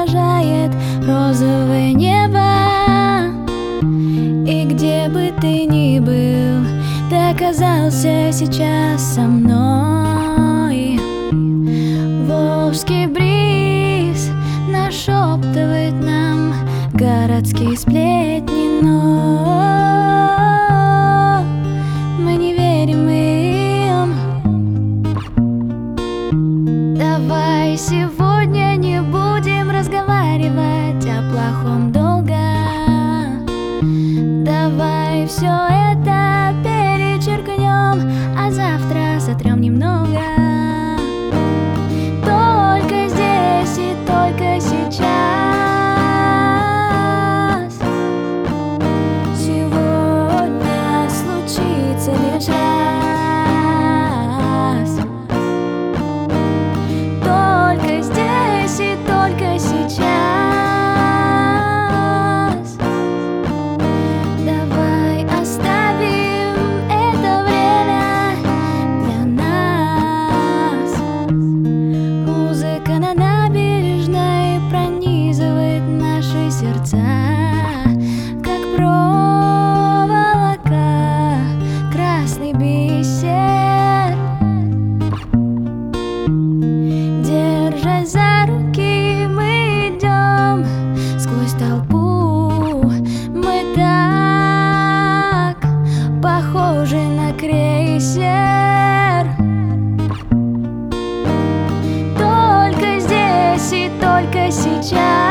провожает розовое небо. И где бы ты ни был, ты оказался сейчас со мной. Волжский бриз нашептывает нам городские сплетни, но мы не верим им. Давай сегодня не будем разговаривать о плохом долго. Давай все это перечеркнем, а завтра сотрем немного. Только здесь и только сейчас. Сегодня случится лишь раз. Только здесь и только сейчас. Давай оставим это время для нас. Музыка на набережной пронизывает наши сердца, как проволока, красный бисер. Держась за руки, мы идем сквозь толпу. Мы так похожи на крейсер. Только здесь и только сейчас.